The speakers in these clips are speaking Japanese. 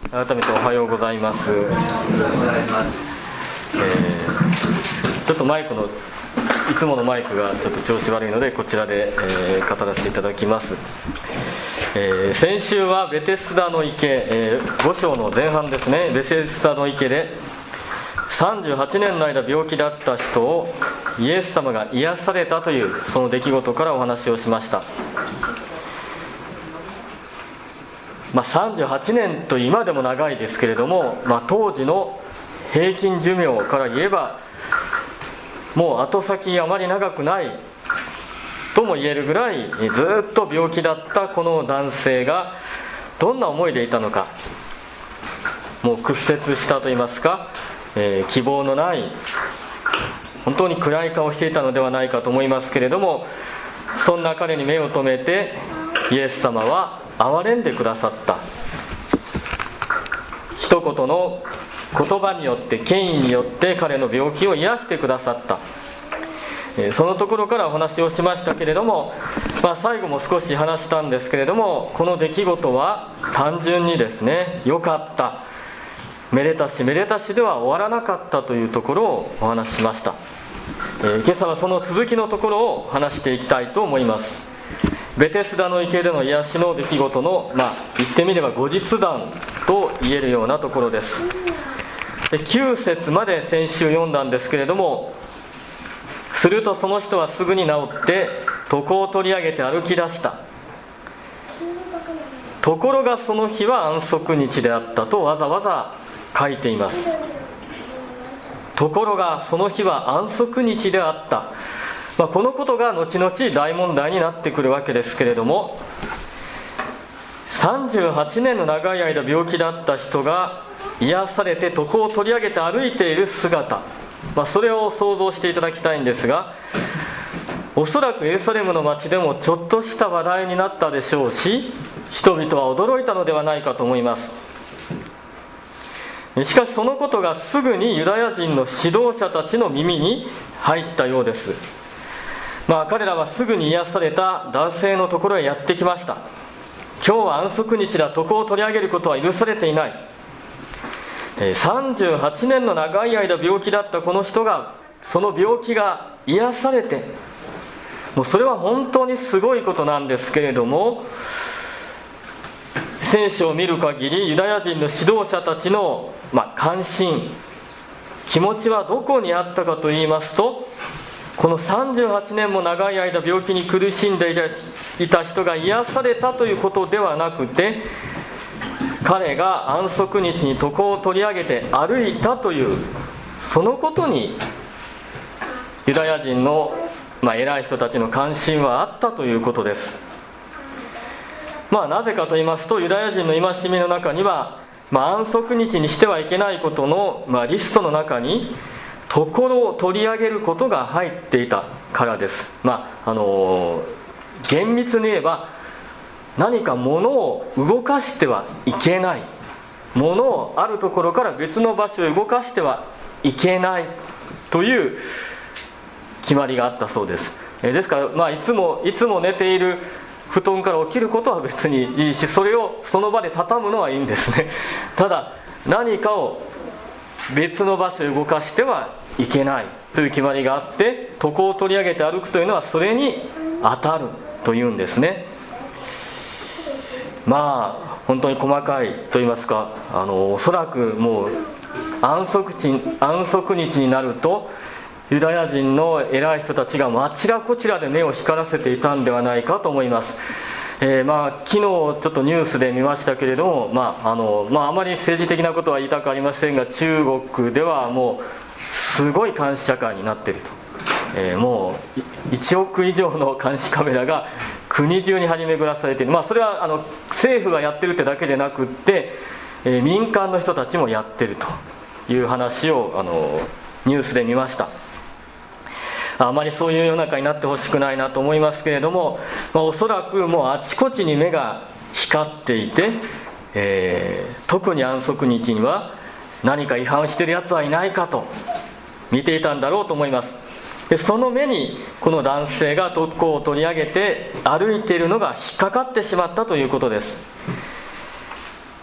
改めておはようございます。ちょっとマイクのいつものマイクがちょっと調子悪いのでこちらで、語らせていただきます。先週はベテスダの池、5章の前半ですね。ベテスダの池で38年の間病気だった人をイエス様が癒されたというその出来事からお話をしました。38年と今でも長いですけれども、当時の平均寿命から言えばもう後先あまり長くないとも言えるぐらいずっと病気だったこの男性がどんな思いでいたのか。もう屈折したといいますか、希望のない本当に暗い顔をしていたのではないかと思いますけれども、そんな彼に目を留めてイエス様は憐れんでくださった。一言の言葉によって権威によって彼の病気を癒してくださった。そのところからお話をしましたけれども、最後も少し話したんですけれども、この出来事は単純にですね、良かった、めでたしめでたしでは終わらなかったというところをお話ししました。今朝はその続きのところを話していきたいと思います。ベテスダの池での癒しの出来事の、言ってみれば後日談と言えるようなところです。9節まで先週読んだんですけれども、するとその人はすぐに治って床を取り上げて歩き出した。ところがその日は安息日であったとわざわざ書いています。ところがその日は安息日であった。このことが後々大問題になってくるわけですけれども、38年の長い間病気だった人が癒されて床を取り上げて歩いている姿、それを想像していただきたいんですが、おそらくエルサレムの街でもちょっとした話題になったでしょうし、人々は驚いたのではないかと思います。しかしそのことがすぐにユダヤ人の指導者たちの耳に入ったようです。彼らはすぐに癒された男性のところへやってきました。今日は安息日だ、床を取り上げることは許されていない。38年の長い間病気だったこの人が、その病気が癒されて、もうそれは本当にすごいことなんですけれども、聖書を見る限りユダヤ人の指導者たちの、関心、気持ちはどこにあったかと言いますと、この38年も長い間病気に苦しんでいた人が癒されたということではなくて、彼が安息日に床を取り上げて歩いたというそのことにユダヤ人の、偉い人たちの関心はあったということです。なぜかと言いますと、ユダヤ人の戒めの中には、安息日にしてはいけないことの、リストの中に床を取り上げることが入っていたからです。厳密に言えば何か物を動かしてはいけない、物をあるところから別の場所へ動かしてはいけないという決まりがあったそうです。ですから、いつも寝ている布団から起きることは別にいいし、それをその場で畳むのはいいんですね。ただ何かを別の場所へ動かしてはいけないという決まりがあって、床を取り上げて歩くというのはそれに当たるというんですね。本当に細かいといいますか、おそらくもう安息日になるとユダヤ人の偉い人たちがあちらこちらで目を光らせていたんではないかと思います。昨日ちょっとニュースで見ましたけれども、あまり政治的なことは言いたくありませんが、中国ではもうすごい監視社会になっていると、もう1億以上の監視カメラが国中に張り巡らされている。それは政府がやってるってだけでなくって、民間の人たちもやってるという話をニュースで見ました。あまりそういう世の中になってほしくないなと思いますけれども、おそらくもうあちこちに目が光っていて、特に安息日には何か違反しているやつはいないかと見ていたんだろうと思います。でその目にこの男性が床を取り上げて歩いているのが引っかかってしまったということです。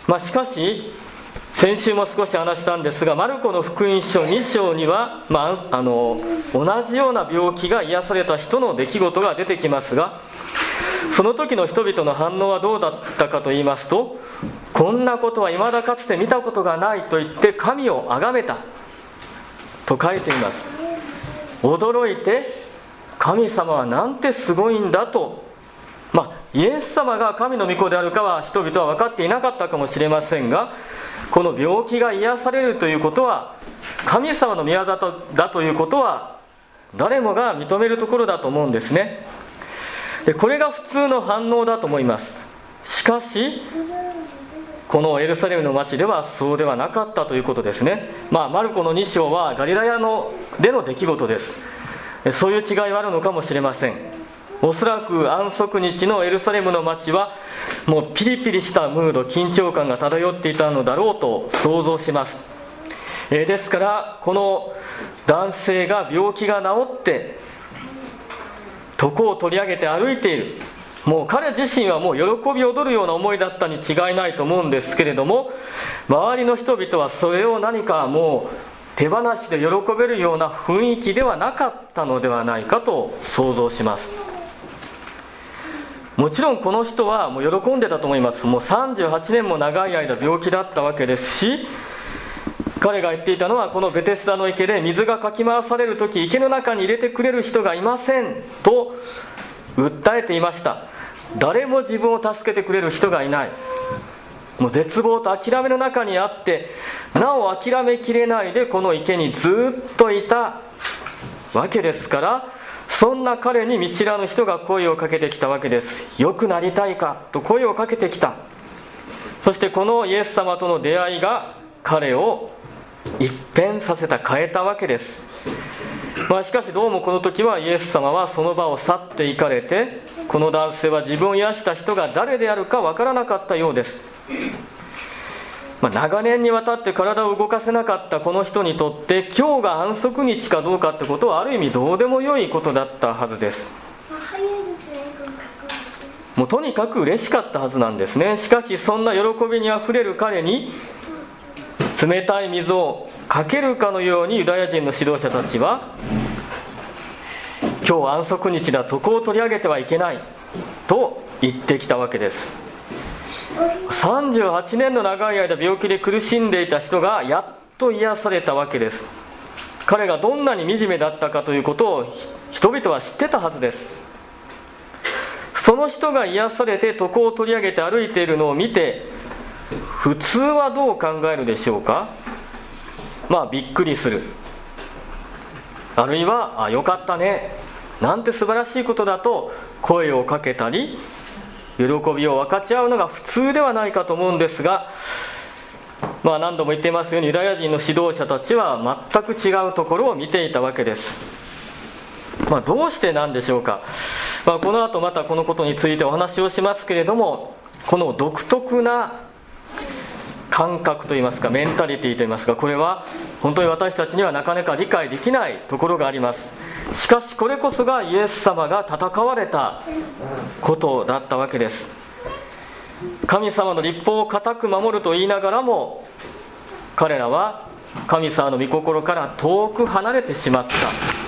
しかし先週も少し話したんですが、マルコの福音書2章には、同じような病気が癒された人の出来事が出てきますが、その時の人々の反応はどうだったかと言いますと、こんなことは未だかつて見たことがないと言って神を崇めたと書いています。驚いて、神様はなんてすごいんだと、イエス様が神の御子であるかは人々は分かっていなかったかもしれませんが、この病気が癒されるということは神様の御業だということは誰もが認めるところだと思うんですね。でこれが普通の反応だと思います。しかしこのエルサレムの町ではそうではなかったということですね。マルコの2章はガリラヤでの出来事です。そういう違いはあるのかもしれません。おそらく安息日のエルサレムの町はもうピリピリしたムード、緊張感が漂っていたのだろうと想像します。ですからこの男性が病気が治って床を取り上げて歩いている、もう彼自身はもう喜び踊るような思いだったに違いないと思うんですけれども、周りの人々はそれを何かもう手放しで喜べるような雰囲気ではなかったのではないかと想像します。もちろんこの人はもう喜んでたと思います。もう38年も長い間病気だったわけですし、彼が言っていたのは、このベテスダの池で水がかき回されるとき池の中に入れてくれる人がいませんと訴えていました。誰も自分を助けてくれる人がいない、もう絶望と諦めの中にあって、なお諦めきれないでこの池にずっといたわけですから、そんな彼に見知らぬ人が声をかけてきたわけです。良くなりたいかと声をかけてきた。そしてこのイエス様との出会いが彼を一変させた、変えたわけです。しかしどうもこの時はイエス様はその場を去っていかれて、この男性は自分を癒した人が誰であるかわからなかったようです。長年にわたって体を動かせなかったこの人にとって、今日が安息日かどうかってことはある意味どうでもよいことだったはずです。もうとにかく嬉しかったはずなんですね。しかしそんな喜びにあふれる彼に冷たい水をかけるかのようにユダヤ人の指導者たちは、今日安息日だ、床を取り上げてはいけないと言ってきたわけです。38年の長い間病気で苦しんでいた人がやっと癒されたわけです。彼がどんなに惨めだったかということを人々は知ってたはずです。その人が癒されて床を取り上げて歩いているのを見て、普通はどう考えるでしょうか。びっくりする、あるいはよかったね、なんて素晴らしいことだと声をかけたり、喜びを分かち合うのが普通ではないかと思うんですが、何度も言っていますようにユダヤ人の指導者たちは全く違うところを見ていたわけです。どうしてなんでしょうか。この後またこのことについてお話をしますけれども、この独特な感覚といいますか、メンタリティといいますか、これは本当に私たちにはなかなか理解できないところがあります。しかしこれこそがイエス様が戦われたことだったわけです。神様の律法を固く守ると言いながらも、彼らは神様の御心から遠く離れてしまった。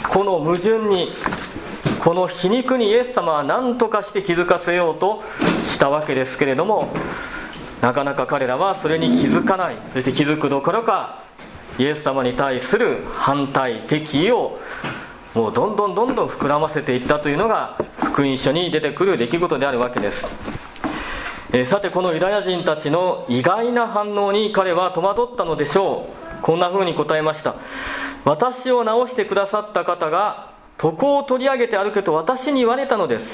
この矛盾に、この皮肉にイエス様は何とかして気づかせようとしたわけですけれども、なかなか彼らはそれに気づかない。そして気づくどころかイエス様に対する反対、敵意をもうどんどん膨らませていったというのが福音書に出てくる出来事であるわけです。さてこのユダヤ人たちの意外な反応に彼は戸惑ったのでしょう。こんな風に答えました。私を治してくださった方が床を取り上げて歩けと私に言われたのです。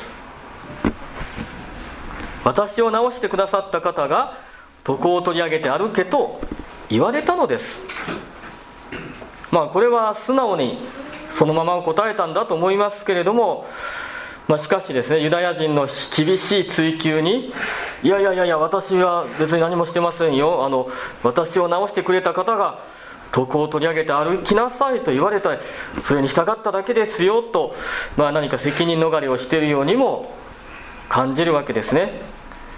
私を治してくださった方が床を取り上げて歩けと言われたのです。これは素直にそのまま答えたんだと思いますけれども、しかしですね、ユダヤ人の厳しい追及に、いや私は別に何もしてませんよ、私を治してくれた方が床を取り上げて歩きなさいと言われた、それに従っただけですよと、何か責任逃れをしているようにも感じるわけですね。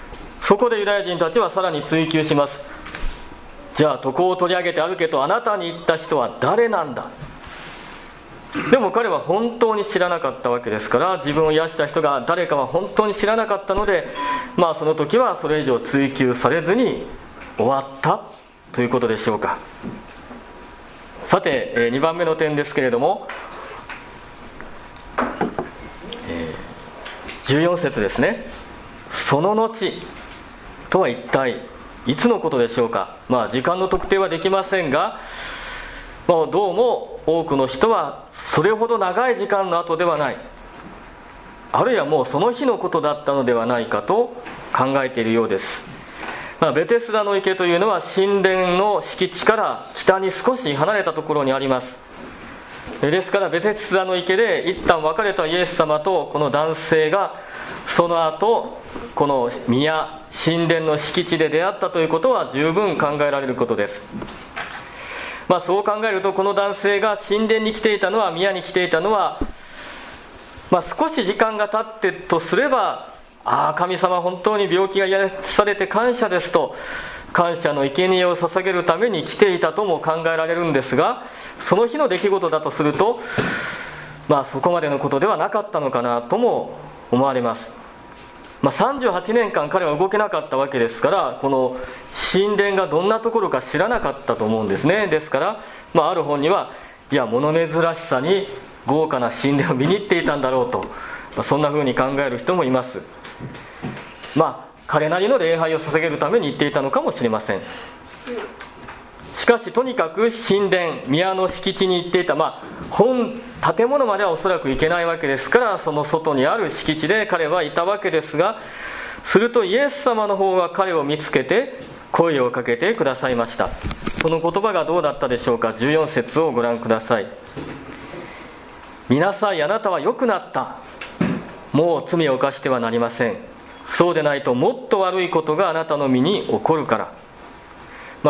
そこでユダヤ人たちはさらに追求します。じゃあ床を取り上げて歩けとあなたに言った人は誰なんだ。でも彼は本当に知らなかったわけですから、自分を癒した人が誰かは本当に知らなかったので、その時はそれ以上追求されずに終わったということでしょうか。さて、2番目の点ですけれども、14節ですね。その後とは一体いつのことでしょうか。時間の特定はできませんが、どうも多くの人はそれほど長い時間の後ではない、あるいはもうその日のことだったのではないかと考えているようです。ベテスダの池というのは神殿の敷地から北に少し離れたところにあります。ですからベテスダの池で一旦別れたイエス様とこの男性がその後この宮神殿の敷地で出会ったということは十分考えられることです。そう考えると、この男性が神殿に来ていたのは、宮に来ていたのは、少し時間が経ってとすれば、神様本当に病気が癒されて感謝ですと感謝の生贄を捧げるために来ていたとも考えられるんですが、その日の出来事だとすると、そこまでのことではなかったのかなとも思われます。38年間彼は動けなかったわけですから、この神殿がどんなところか知らなかったと思うんですね。ですから、ある本には、物珍しさに豪華な神殿を見に行っていたんだろうと、そんな風に考える人もいます。彼なりの礼拝を捧げるために行っていたのかもしれません。しかしとにかく神殿、宮の敷地に行っていた、建物まではおそらく行けないわけですから、その外にある敷地で彼はいたわけですが、するとイエス様の方が彼を見つけて声をかけてくださいました。その言葉がどうだったでしょうか。14節をご覧ください。見なさい、あなたは良くなった。もう罪を犯してはなりません。そうでないともっと悪いことがあなたの身に起こるから。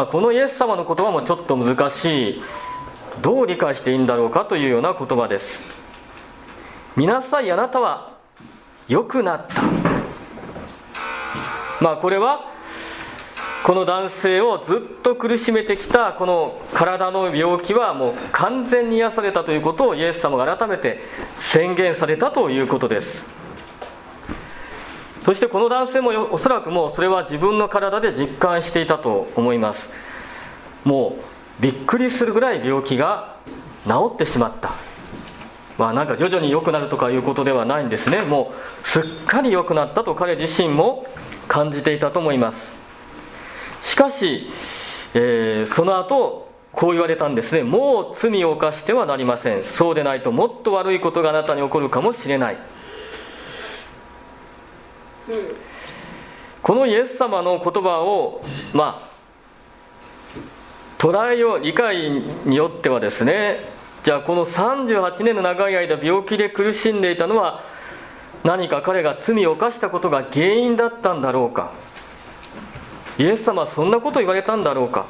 このイエス様の言葉もちょっと難しい、どう理解していいんだろうかというような言葉です。見なさい、あなたは良くなった。これはこの男性をずっと苦しめてきたこの体の病気はもう完全に癒されたということをイエス様が改めて宣言されたということです。そしてこの男性もおそらくもうそれは自分の体で実感していたと思います。もうびっくりするぐらい病気が治ってしまった。なんか徐々に良くなるとかいうことではないんですね。もうすっかり良くなったと彼自身も感じていたと思います。しかし、その後こう言われたんですね。もう罪を犯してはなりません。そうでないともっと悪いことがあなたに起こるかもしれない。このイエス様の言葉を捉えよう、理解によってはですね、じゃあこの38年の長い間病気で苦しんでいたのは何か彼が罪を犯したことが原因だったんだろうか。イエス様はそんなことを言われたんだろうか。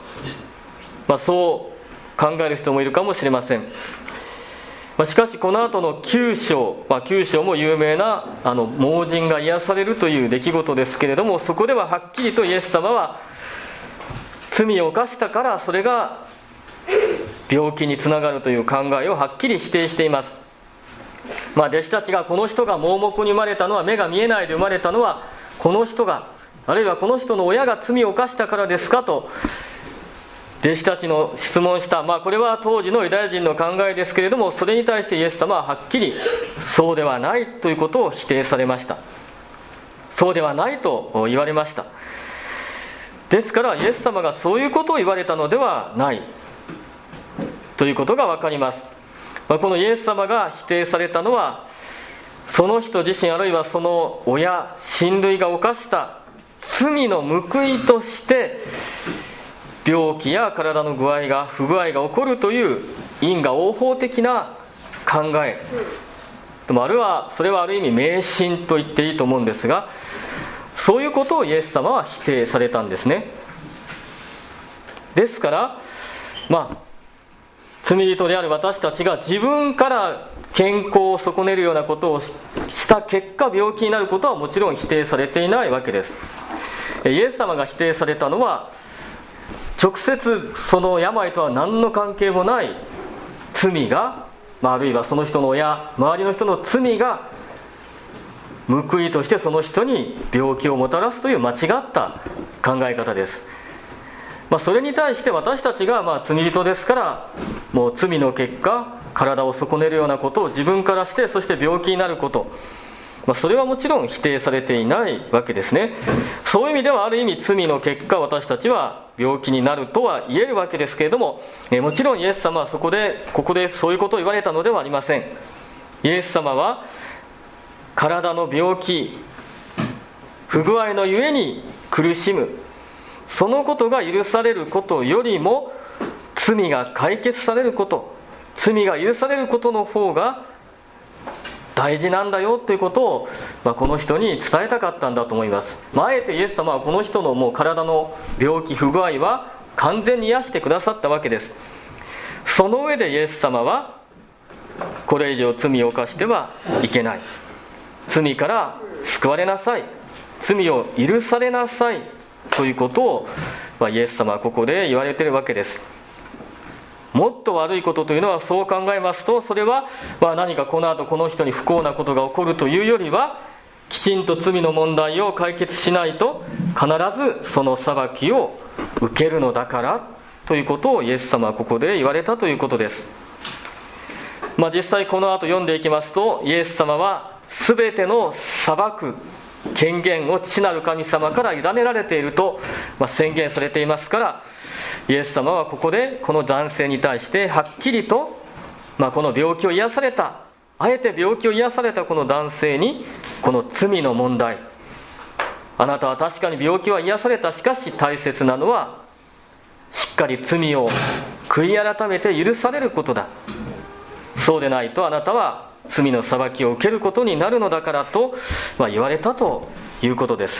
そう考える人もいるかもしれません。しかしこの後の9章、9章も有名な盲人が癒されるという出来事ですけれども、そこでははっきりとイエス様は罪を犯したからそれが病気につながるという考えをはっきり否定しています。弟子たちがこの人が盲目に生まれたのは、目が見えないで生まれたのはこの人が、あるいはこの人の親が罪を犯したからですかと弟子たちの質問した。これは当時のユダヤ人の考えですけれども、それに対してイエス様ははっきりそうではないということを否定されました。そうではないと言われました。ですからイエス様がそういうことを言われたのではないということが分かります。このイエス様が否定されたのは、その人自身あるいはその親、親類が犯した罪の報いとして病気や体の具合が不具合が起こるという因果応報的な考えでも、あるいはそれはある意味迷信と言っていいと思うんですが、そういうことをイエス様は否定されたんですね。ですから罪人である私たちが自分から健康を損ねるようなことをした結果病気になることはもちろん否定されていないわけです。 イエス様が否定されたのは、直接その病とは何の関係もない罪が、あるいはその人の親、周りの人の罪が報いとしてその人に病気をもたらすという間違った考え方です。それに対して私たちが罪人ですから、もう罪の結果体を損ねるようなことを自分からして、そして病気になること、それはもちろん否定されていないわけですね。そういう意味ではある意味罪の結果私たちは病気になるとは言えるわけですけれども、もちろんイエス様はここでそういうことを言われたのではありません。イエス様は体の病気、不具合のゆえに苦しむ、そのことが許されることよりも罪が解決されること、罪が許されることの方が大事なんだよということを、この人に伝えたかったんだと思います。あえてイエス様はこの人のもう体の病気不具合は完全に癒してくださったわけです。その上でイエス様はこれ以上罪を犯してはいけない、罪から救われなさい、罪を許されなさいということを、イエス様はここで言われているわけです。もっと悪いことというのは、そう考えますと、それは何かこの後この人に不幸なことが起こるというよりは、きちんと罪の問題を解決しないと必ずその裁きを受けるのだからということをイエス様はここで言われたということです。実際この後読んでいきますと、イエス様は全ての裁く権限を父なる神様から委ねられていると宣言されていますから、イエス様はここでこの男性に対してはっきりと、この病気を癒された、あえて病気を癒されたこの男性にこの罪の問題、あなたは確かに病気は癒された、しかし大切なのはしっかり罪を悔い改めて許されることだ、そうでないとあなたは罪の裁きを受けることになるのだからと、言われたということです。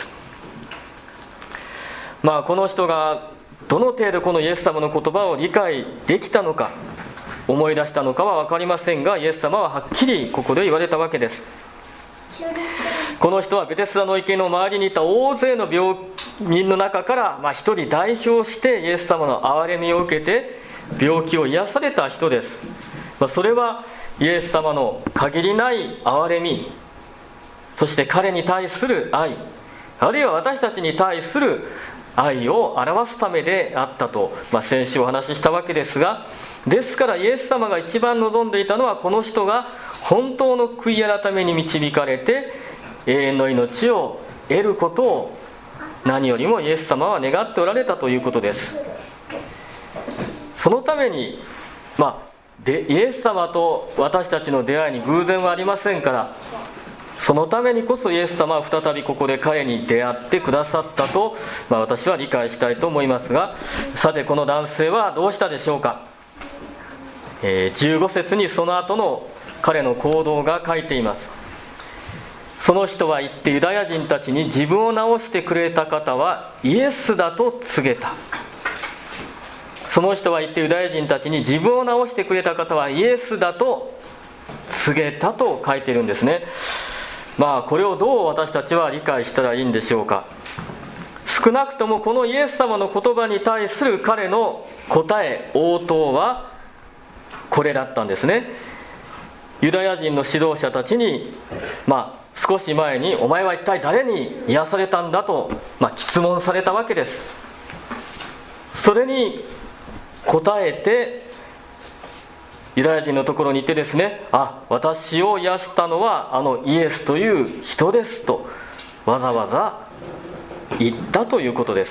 この人がどの程度このイエス様の言葉を理解できたのか、思い出したのかは分かりませんが、イエス様ははっきりここで言われたわけです。この人はベテスダの池の周りにいた大勢の病人の中から一人代表してイエス様の憐れみを受けて病気を癒された人です。それはイエス様の限りない憐れみ、そして彼に対する愛、あるいは私たちに対する愛を表すためであったと、先週お話ししたわけですが、ですからイエス様が一番望んでいたのは、この人が本当の悔い改めに導かれて永遠の命を得ることを何よりもイエス様は願っておられたということです。そのためにイエス様と私たちの出会いに偶然はありませんから、そのためにこそイエス様は再びここで彼に出会ってくださったと、私は理解したいと思いますが、さてこの男性はどうしたでしょうか。15節にその後の彼の行動が書いています。その人は言ってユダヤ人たちに、自分を治してくれた方はイエスだと告げた。その人は言ってユダヤ人たちに、自分を治してくれた方はイエスだと告げたと書いているんですね。これをどう私たちは理解したらいいんでしょうか。少なくともこのイエス様の言葉に対する彼の答え、応答はこれだったんですね。ユダヤ人の指導者たちに、少し前にお前は一体誰に癒されたんだと、質問されたわけです。それに答えてユダヤ人のところに行ってですね、私を癒したのはあのイエスという人ですとわざわざ言ったということです。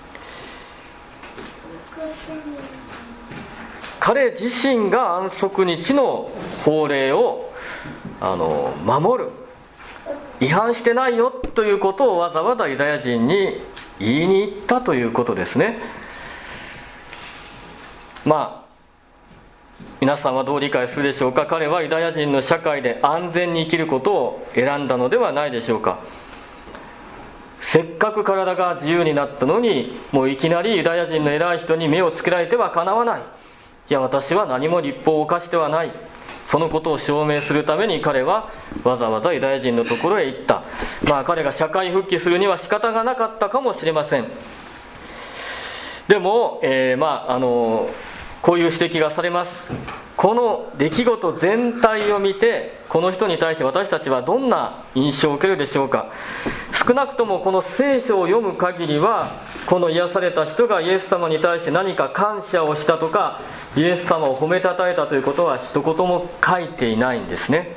彼自身が安息日の法令を守る、違反してないよということをわざわざユダヤ人に言いに行ったということですね。皆さんはどう理解するでしょうか。彼はユダヤ人の社会で安全に生きることを選んだのではないでしょうか。せっかく体が自由になったのに、もういきなりユダヤ人の偉い人に目をつけられてはかなわない、いや私は何も律法を犯してはない、 そのことを証明するために彼はわざわざユダヤ人のところへ行った。彼が社会復帰するには仕方がなかったかもしれません。でも、こういう指摘がされます。この出来事全体を見て、この人に対して私たちはどんな印象を受けるでしょうか。少なくともこの聖書を読む限りは、この癒された人がイエス様に対して何か感謝をしたとか、イエス様を褒めたたえたということは一言も書いていないんですね。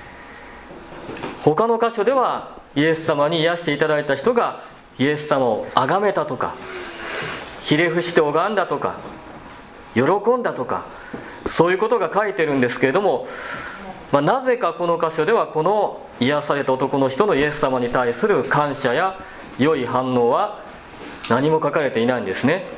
他の箇所ではイエス様に癒していただいた人がイエス様を崇めたとか、ひれ伏して拝んだとか、喜んだとか、そういうことが書いてるんですけれども、なぜかこの箇所ではこの癒された男の人のイエス様に対する感謝や良い反応は何も書かれていないんですね。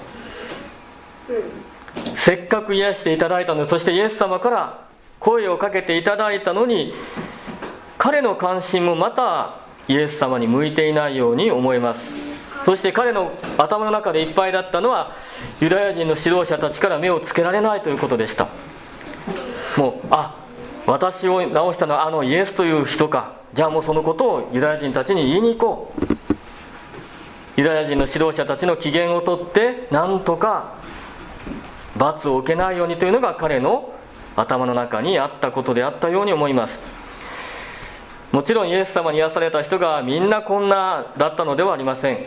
せっかく癒していただいたのに、そしてイエス様から声をかけていただいたのに、彼の関心もまたイエス様に向いていないように思えます。そして彼の頭の中でいっぱいだったのは、ユダヤ人の指導者たちから目をつけられないということでした。私を治したのはあのイエスという人か、じゃあもうそのことをユダヤ人たちに言いに行こう。ユダヤ人の指導者たちの機嫌をとってなんとか罰を受けないようにというのが彼の頭の中にあったことであったように思います。もちろんイエス様に癒された人がみんなこんなだったのではありません。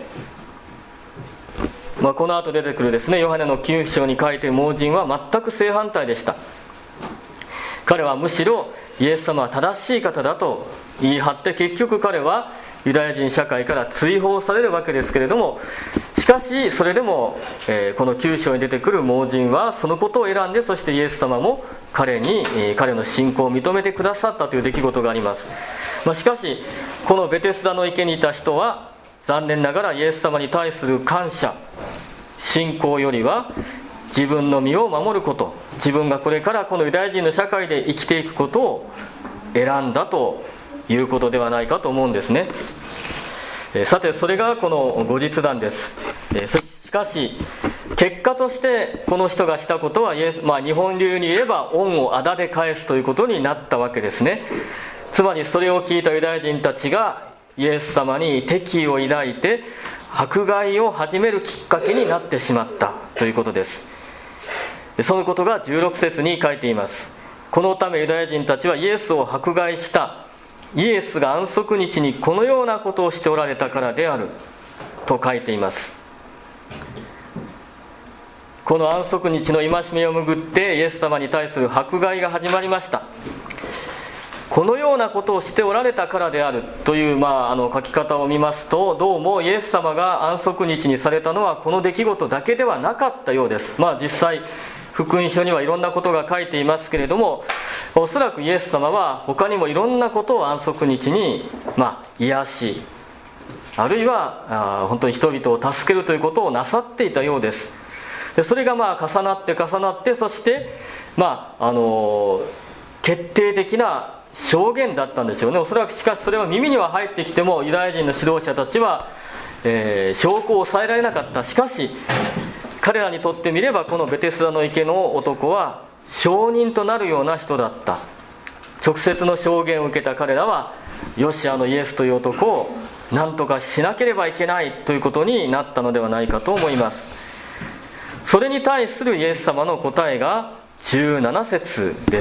この後出てくるですね、ヨハネの9章に書いている盲人は全く正反対でした。彼はむしろイエス様は正しい方だと言い張って、結局彼はユダヤ人社会から追放されるわけですけれども、しかしそれでも、この9章に出てくる盲人はそのことを選んで、そしてイエス様も彼の信仰を認めてくださったという出来事があります。しかしこのベテスダの池にいた人は残念ながらイエス様に対する感謝、信仰よりは自分の身を守ること、自分がこれからこのユダヤ人の社会で生きていくことを選んだということではないかと思うんですね。さて、それがこの後日談です。しかし結果としてこの人がしたことは日本流に言えば恩を仇で返すということになったわけですね。つまりそれを聞いたユダヤ人たちがイエス様に敵意を抱いて迫害を始めるきっかけになってしまったということです。そのことが16節に書いています。このためユダヤ人たちはイエスを迫害した。イエスが安息日にこのようなことをしておられたからであると書いています。この安息日の戒めをめぐってイエス様に対する迫害が始まりました。このようなことをしておられたからであるという、書き方を見ますと、どうもイエス様が安息日にされたのはこの出来事だけではなかったようです。実際福音書にはいろんなことが書いていますけれども、おそらくイエス様は他にもいろんなことを安息日に癒し、あるいは本当に人々を助けるということをなさっていたようです。でそれが重なって、そして決定的な証言だったんですよね。おそらくしかしそれは耳には入ってきてもユダヤ人の指導者たちは、証拠を抑えられなかった。しかし彼らにとってみればこのベテスダの池の男は証人となるような人だった。直接の証言を受けた彼らは、よし、イエスという男を何とかしなければいけないということになったのではないかと思います。それに対するイエス様の答えが17節です。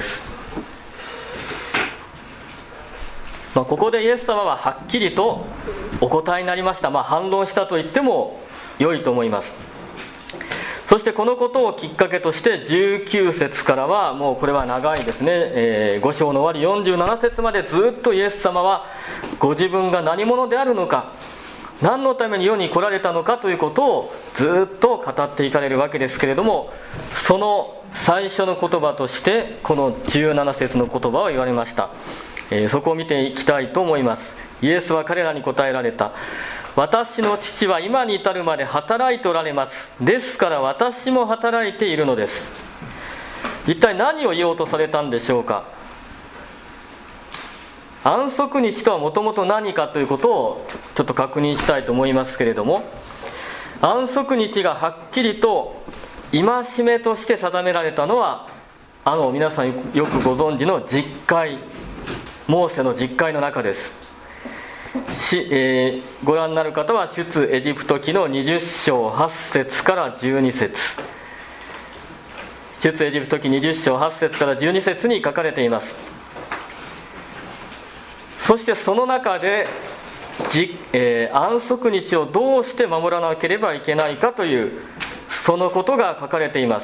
ここでイエス様ははっきりとお答えになりました。反論したと言っても良いと思います。そしてこのことをきっかけとして19節からはもうこれは長いですね、5章の終わり47節までずっとイエス様はご自分が何者であるのか、何のために世に来られたのかということをずっと語っていかれるわけですけれども、その最初の言葉としてこの17節の言葉を言われました。そこを見ていきたいと思います。イエスは彼らに答えられた。私の父は今に至るまで働いておられます。ですから私も働いているのです。一体何を言おうとされたんでしょうか。安息日とはもともと何かということをちょっと確認したいと思いますけれども、安息日がはっきりと戒めとして定められたのは皆さんよくご存知の実会、モーセの実会の中です。ご覧になる方は出エジプト記の20章8節から12節、出エジプト記20章8節から12節に書かれています。そしてその中で安息日をどうして守らなければいけないかというそのことが書かれています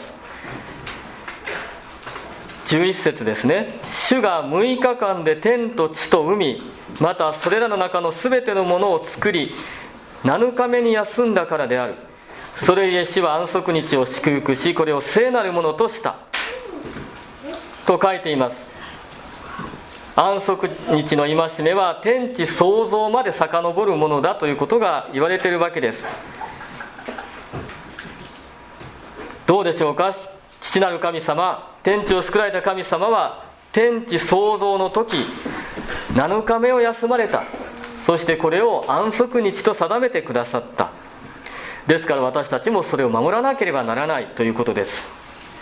。11節ですね。主が6日間で天と地と海、またそれらの中のすべてのものを作り、7日目に休んだからである。それゆえ主は安息日を祝福し、これを聖なるものとしたと書いています。安息日の戒めは天地創造まで遡るものだということが言われているわけです。どうでしょうか。父なる神様、天地を作られた神様は天地創造の時7日目を休まれた。そしてこれを安息日と定めてくださった。ですから私たちもそれを守らなければならないということです。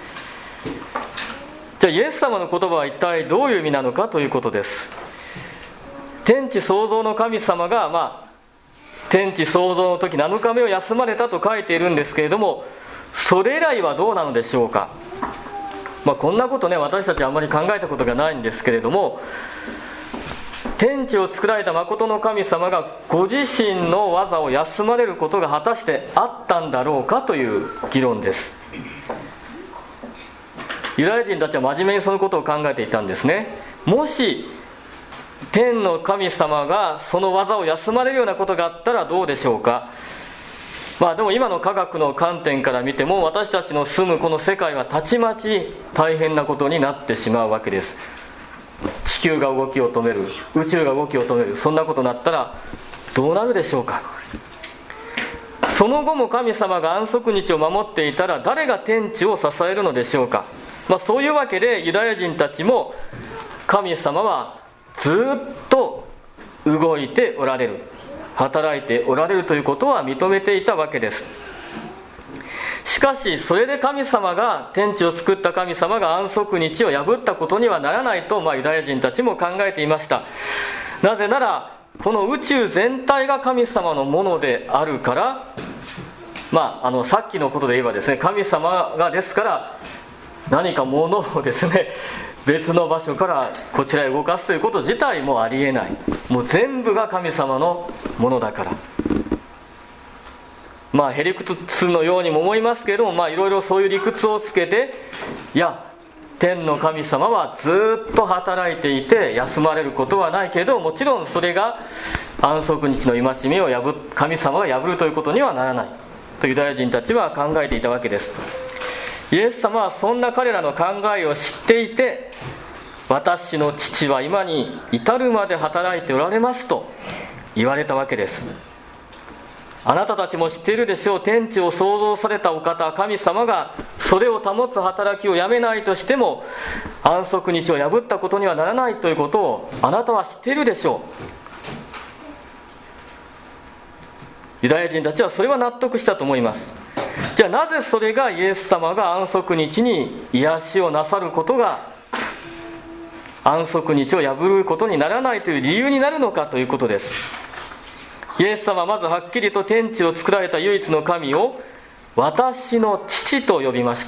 じゃあイエス様の言葉は一体どういう意味なのかということです。天地創造の神様が、天地創造の時7日目を休まれたと書いているんですけれども、それ以来はどうなのでしょうか。こんなことね、私たちはあまり考えたことがないんですけれども、天地を作られた真の神様がご自身の技を休まれることが果たしてあったんだろうかという議論です。ユダヤ人たちは真面目にそのことを考えていたんですね。もし天の神様がその技を休まれるようなことがあったらどうでしょうか。でも今の科学の観点から見ても、私たちの住むこの世界はたちまち大変なことになってしまうわけです。地球が動きを止める、宇宙が動きを止める、そんなことになったらどうなるでしょうか。その後も神様が安息日を守っていたら誰が天地を支えるのでしょうか。そういうわけでユダヤ人たちも神様はずっと動いておられる、働いておられるということは認めていたわけです。しかしそれで神様が、天地を作った神様が安息日を破ったことにはならないと、ユダヤ人たちも考えていました。なぜならこの宇宙全体が神様のものであるから、さっきのことで言えばですね、神様がですから何か物をですね、別の場所からこちらへ動かすということ自体もありえない。もう全部が神様のものだから。へりくつのようにも思いますけれども、いろいろそういう理屈をつけて、いや天の神様はずっと働いていて休まれることはないけれど、もちろんそれが安息日の戒めを神様が破るということにはならないとユダヤ人たちは考えていたわけです。イエス様はそんな彼らの考えを知っていて、私の父は今に至るまで働いておられますと言われたわけです。あなたたちも知っているでしょう。天地を創造されたお方神様がそれを保つ働きをやめないとしても安息日を破ったことにはならないということをあなたは知っているでしょう。ユダヤ人たちはそれは納得したと思います。じゃあなぜそれがイエス様が安息日に癒しをなさることが安息日を破ることにならないという理由になるのかということです。イエス様はまずはっきりと天地を作られた唯一の神を私の父と呼びました。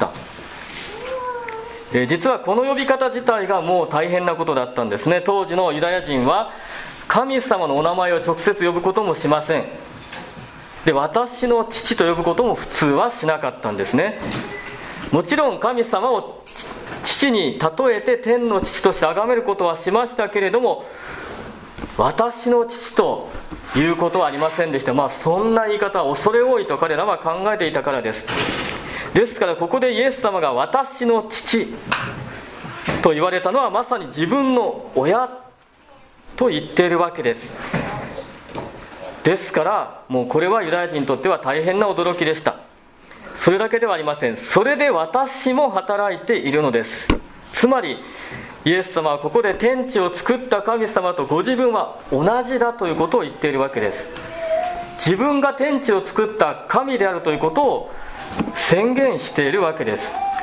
実はこの呼び方自体がもう大変なことだったんですね。当時のユダヤ人は神様のお名前を直接呼ぶこともしません。で、私の父と呼ぶことも普通はしなかったんですね。もちろん神様を父に例えて天の父として崇めることはしましたけれども、私の父ということはありませんでした。そんな言い方は恐れ多いと彼らは考えていたからです。ですからここでイエス様が私の父と言われたのはまさに自分の親と言っているわけです。ですからもうこれはユダヤ人にとっては大変な驚きでした。それだけではありません。それで私も働いているのです。つまりイエス様はここで天地を作った神様とご自分は同じだということを言っているわけです。自分が天地を作った神であるということを宣言しているわけです。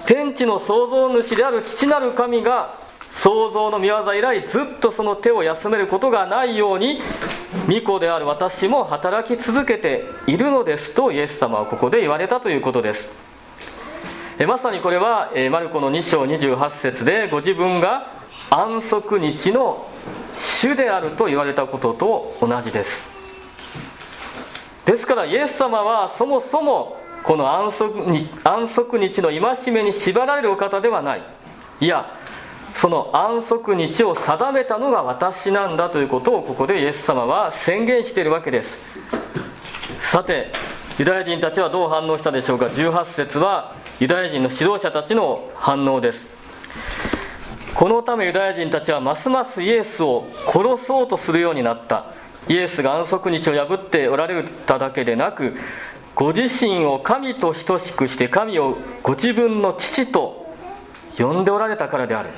天地の創造主である父なる神が創造の御業以来ずっとその手を休めることがないように、御子である私も働き続けているのですとイエス様はここで言われたということです。まさにこれはマルコの2章28節でご自分が安息日の主であると言われたことと同じです。ですからイエス様はそもそもこの安息日の戒めに縛られるお方ではない。いや、その安息日を定めたのが私なんだということをここでイエス様は宣言しているわけです。さてユダヤ人たちはどう反応したでしょうか。18節はユダヤ人の指導者たちの反応です。このためユダヤ人たちはますますイエスを殺そうとするようになった。イエスが安息日を破っておられただけでなく、ご自身を神と等しくして神をご自分の父と呼んでおられたからである。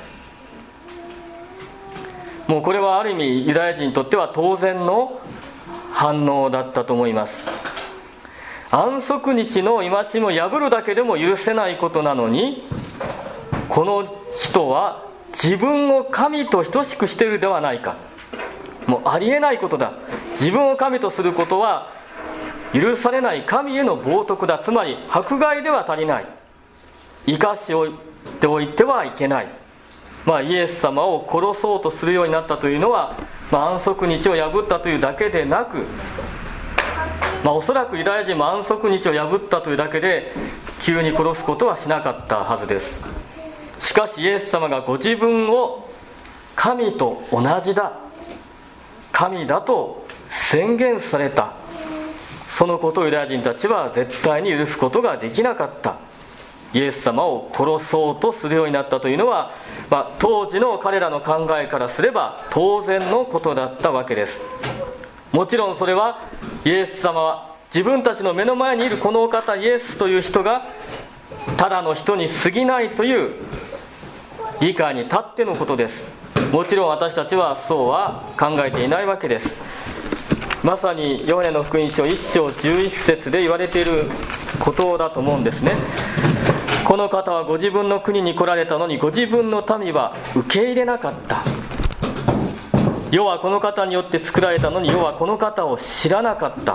もうこれはある意味ユダヤ人にとっては当然の反応だったと思います。安息日の戒めを破るだけでも許せないことなのに、この人は自分を神と等しくしているではないか。もうありえないことだ。自分を神とすることは許されない、神への冒涜だ。つまり迫害では足りない、生かしておいてはいけない。イエス様を殺そうとするようになったというのは、安息日を破ったというだけでなく、おそらくユダヤ人も安息日を破ったというだけで急に殺すことはしなかったはずです。しかしイエス様がご自分を神と同じだ、神だと宣言された。そのことをユダヤ人たちは絶対に許すことができなかった。イエス様を殺そうとするようになったというのは、当時の彼らの考えからすれば当然のことだったわけです。もちろんそれはイエス様は自分たちの目の前にいるこのお方イエスという人がただの人に過ぎないという理解に立ってのことです。もちろん私たちはそうは考えていないわけです。まさにヨハネの福音書1章11節で言われていることだと思うんですね。この方はご自分の国に来られたのにご自分の民は受け入れなかった。世はこの方によって作られたのに世はこの方を知らなかった。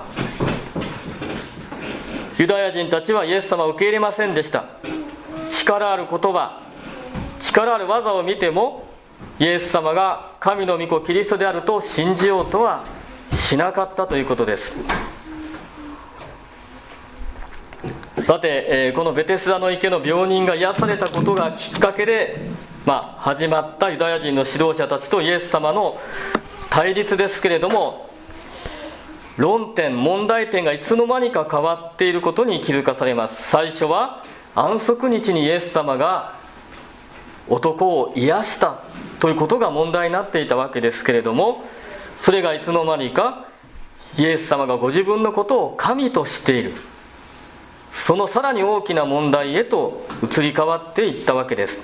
ユダヤ人たちはイエス様を受け入れませんでした。力ある言葉、力ある技を見てもイエス様が神の御子キリストであると信じようとはしなかったということです。さて、このベテスダの池の病人が癒されたことがきっかけで、始まったユダヤ人の指導者たちとイエス様の対立ですけれども、論点、問題点がいつの間にか変わっていることに気づかされます。最初は安息日にイエス様が男を癒したということが問題になっていたわけですけれども、それがいつの間にかイエス様がご自分のことを神としている、そのさらに大きな問題へと移り変わっていったわけです。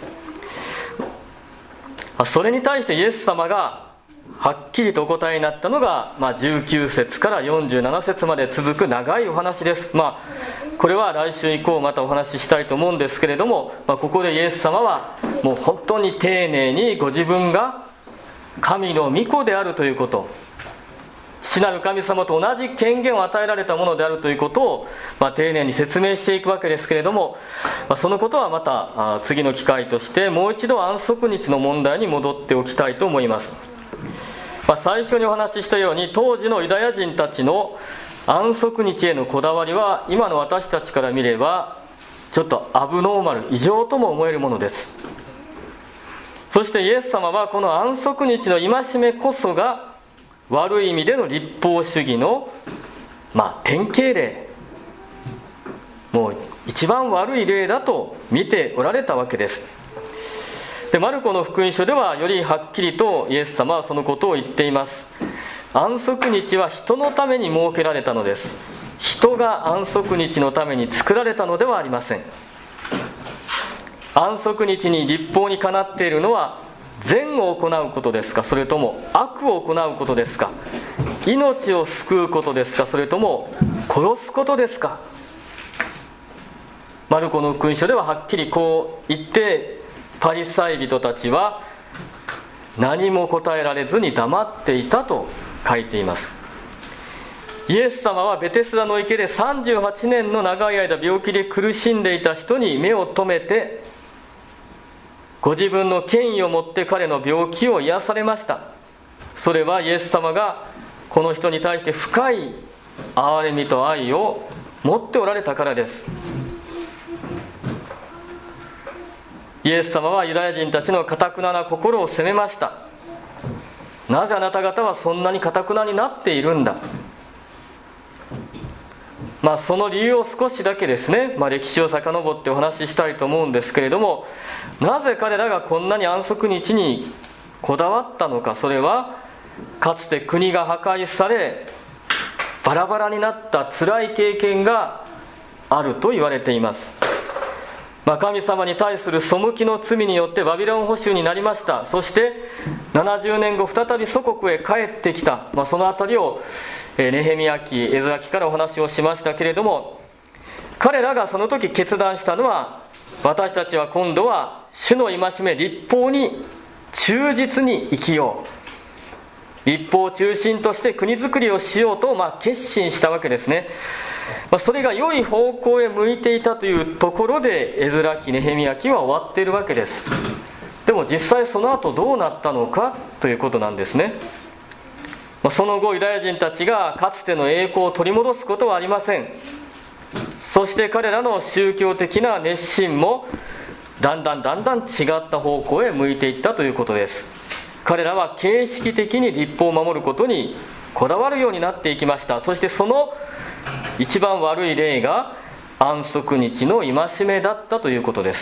それに対してイエス様がはっきりとお答えになったのが、19節から47節まで続く長いお話です。これは来週以降またお話ししたいと思うんですけれども、ここでイエス様はもう本当に丁寧にご自分が神の御子であるということ、父なる神様と同じ権限を与えられたものであるということを、丁寧に説明していくわけですけれども、そのことはまた次の機会としてもう一度安息日の問題に戻っておきたいと思います。最初にお話ししたように当時のユダヤ人たちの安息日へのこだわりは今の私たちから見ればちょっとアブノーマル、異常とも思えるものです。そしてイエス様はこの安息日の戒めこそが悪い意味での律法主義の典型例、もう一番悪い例だと見ておられたわけです。でマルコの福音書ではよりはっきりとイエス様はそのことを言っています。安息日は人のために設けられたのです。人が安息日のために作られたのではありません。安息日に律法にかなっているのは善を行うことですか、それとも悪を行うことですか、命を救うことですか、それとも殺すことですか。 マルコの福音書でははっきりこう言って、パリサイ人たちは何も答えられずに黙っていたと書いています。イエス様はベテスダの池で38年の長い間病気で苦しんでいた人に目を留めて、ご自分の権威を持って彼の病気を癒されました。それはイエス様がこの人に対して深い憐れみと愛を持っておられたからです。イエス様はユダヤ人たちの堅なな心を責めました。なぜあなた方はそんなに堅なになっているんだ。その理由を少しだけですね、歴史を遡ってお話ししたいと思うんですけれども、なぜ彼らがこんなに安息日にこだわったのか。それはかつて国が破壊されバラバラになった辛い経験があると言われています。神様に対する背きの罪によってバビロン捕囚になりました。そして70年後再び祖国へ帰ってきた、そのあたりをネヘミヤ記、エズラ記からお話をしましたけれども、彼らがその時決断したのは、私たちは今度は主の戒め律法に忠実に生きよう、律法を中心として国づくりをしようと決心したわけですね。それが良い方向へ向いていたというところでエズラ記、ネヘミヤ記は終わっているわけです。でも実際その後どうなったのかということなんですね。その後ユダヤ人たちがかつての栄光を取り戻すことはありません。そして彼らの宗教的な熱心もだんだん違った方向へ向いていったということです。彼らは形式的に律法を守ることにこだわるようになっていきました。そしてその一番悪い例が安息日の戒めだったということです。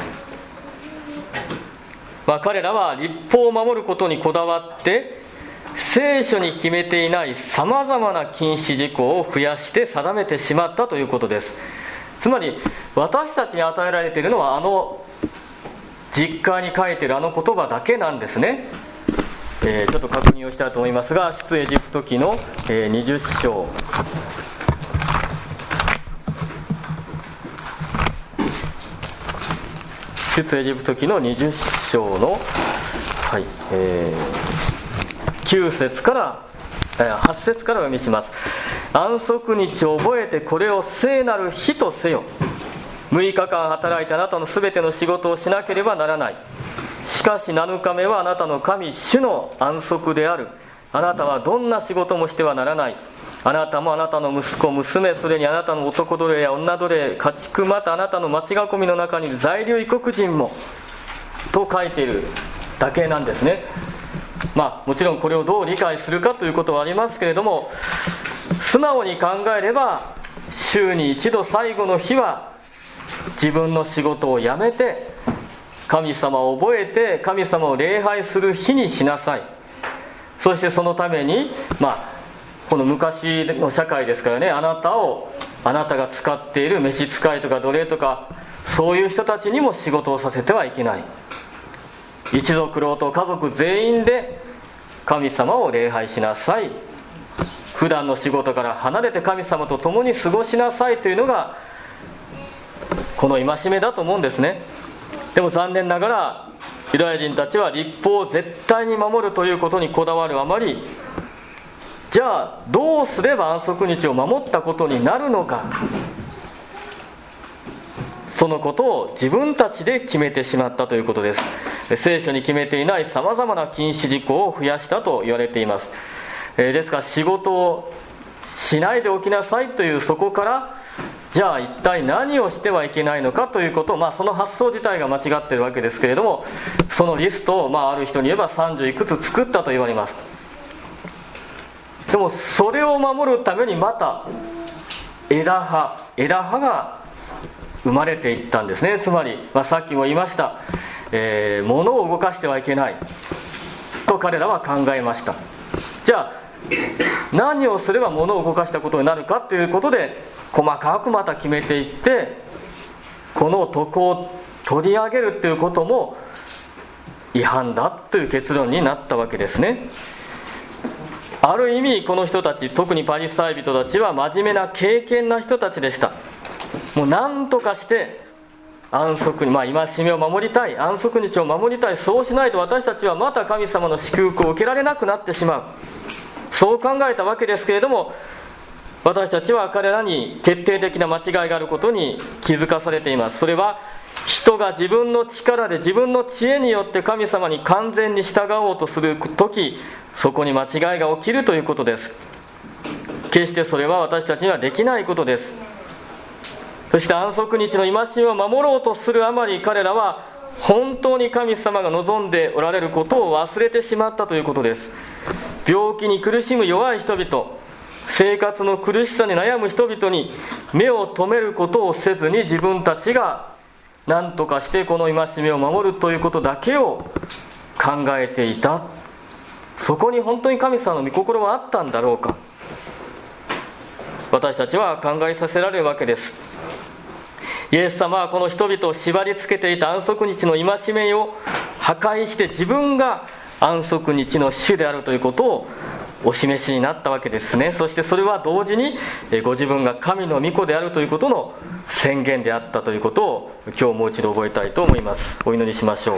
彼らは律法を守ることにこだわって聖書に決めていないさまざまな禁止事項を増やして定めてしまったということです。つまり私たちに与えられているのは実会に書いている言葉だけなんですね。ちょっと確認をしたいと思いますが、出エジプト記の20章、出エジプト記の20章の、9節から8節からお読みします。安息日を覚えてこれを聖なる日とせよ。6日間働いてあなたのすべての仕事をしなければならない。しかし7日目はあなたの神主の安息である。あなたはどんな仕事もしてはならない。あなたもあなたの息子娘、それにあなたの男奴隷や女奴隷、家畜、またあなたの町囲みの中にいる在留異国人もと書いているだけなんですね。もちろんこれをどう理解するかということはありますけれども、素直に考えれば週に一度最後の日は自分の仕事を辞めて神様を覚えて神様を礼拝する日にしなさい。そしてそのためにこの昔の社会ですからね、あなたが使っている召使いとか奴隷とかそういう人たちにも仕事をさせてはいけない。一族老と家族全員で神様を礼拝しなさい。普段の仕事から離れて神様と共に過ごしなさいというのがこの戒めだと思うんですね。でも残念ながらユダヤ人たちは律法を絶対に守るということにこだわるあまり、じゃあどうすれば安息日を守ったことになるのか、そのことを自分たちで決めてしまったということです。聖書に決めていないさまざまな禁止事項を増やしたと言われています。ですから仕事をしないでおきなさいというそこから、じゃあ一体何をしてはいけないのかということを、その発想自体が間違っているわけですけれども、そのリストを、ある人に言えば30いくつ作ったと言われます。でもそれを守るためにまた枝葉が生まれていったんですね。つまり、さっきも言いました、物を動かしてはいけないと彼らは考えました。じゃあ何をすれば物を動かしたことになるかということで細かくまた決めていって、この徳を取り上げるということも違反だという結論になったわけですね。ある意味この人たち、特にパリサイ人たちは真面目な敬虔な人たちでした。 もう何とかして安息に、戒めを守りたい、安息日を守りたい。そうしないと私たちはまた神様の祝福を受けられなくなってしまう、そう考えたわけですけれども、私たちは彼らに決定的な間違いがあることに気づかされています。それは人が自分の力で、自分の知恵によって神様に完全に従おうとするとき、そこに間違いが起きるということです。決してそれは私たちにはできないことです。そして安息日の戒めを守ろうとするあまり、彼らは本当に神様が望んでおられることを忘れてしまったということです。病気に苦しむ弱い人々、生活の苦しさに悩む人々に目を留めることをせずに、自分たちが何とかしてこの戒めを守るということだけを考えていた。そこに本当に神様の御心はあったんだろうか。私たちは考えさせられるわけです。イエス様はこの人々を縛り付けていた安息日の戒めを破壊して、自分が安息日の主であるということをお示しになったわけですね。そしてそれは同時にご自分が神の御子であるということの宣言であったということを今日もう一度覚えたいと思います。お祈りしましょう。